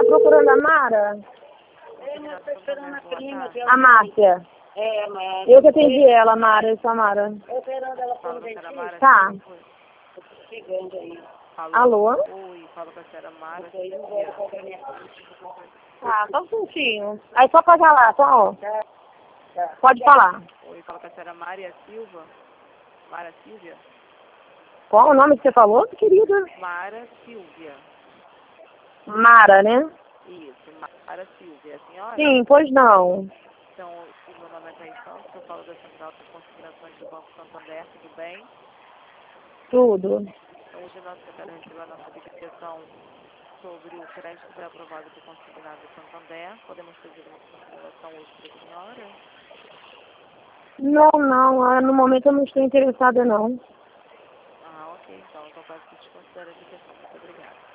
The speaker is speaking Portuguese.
procurando a Mara? Eu estou esperando a prima dela. A Márcia. É, mas... Eu que atendi ela, Mara, eu sou a Mara. Eu esperando ela por um dentista. Tá. Chegando aí. Alô? Oi, fala com a senhora Mara. Eu não vou comprar minha Tá, só um minutinho. Aí só pode falar, tá? Ó. Pode falar. Oi, fala com a senhora Maria Silva. Mara Silvia? Qual o nome que você falou, querida? Mara Silvia. Mara, né? Isso, Mara Silvia. A senhora? Sim, pois não. Então, o meu nome é Thaís, eu falo da Central de Consignações do Banco Santander, tudo bem? Tudo. Então, hoje nós queremos receber a nossa liquidação sobre o crédito que foi aprovado por consignado do Santander. Podemos fazer uma consideração hoje para a senhora? Não, no momento eu não estou interessada, não. Ah, ok, então. Então, peço que te considere a liquidação. Muito obrigada.